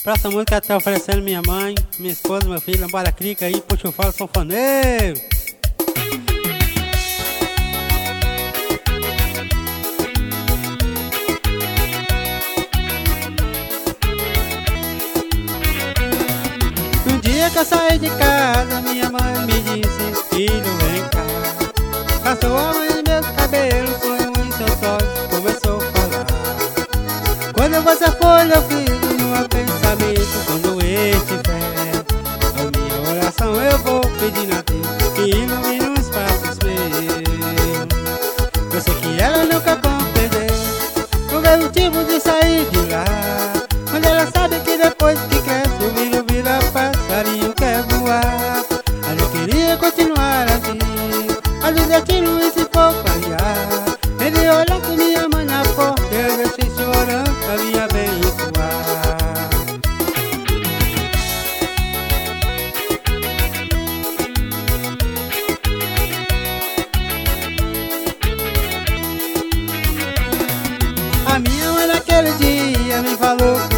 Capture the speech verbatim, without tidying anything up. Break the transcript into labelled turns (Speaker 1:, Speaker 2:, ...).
Speaker 1: Próxima música tá oferecendo minha mãe, minha esposa, meu filho, Lambada Crica aí, puxa o falo sanfoneiro. No dia que eu saí de casa, minha mãe me disse: filho, vem cá. Passou a mão nos meus cabelos, foi um em seus olhos, começou a falar. Quando você for, meu filho, no meu pensamento, quando eu estiver, a minha oração eu vou pedir a Deus que ilumine os passos meus. Eu sei que ela nunca compreendeu o meu motivo de sair de lá, mas ela sabe que depois que cresce o milho vira passarinho, quer voar. Mas eu queria continuar assim, mas o destino e se for falhar. Ele olhou com minha mãe na porta, eu deixei chorando pra me abençoar. A minha mãe naquele dia me falou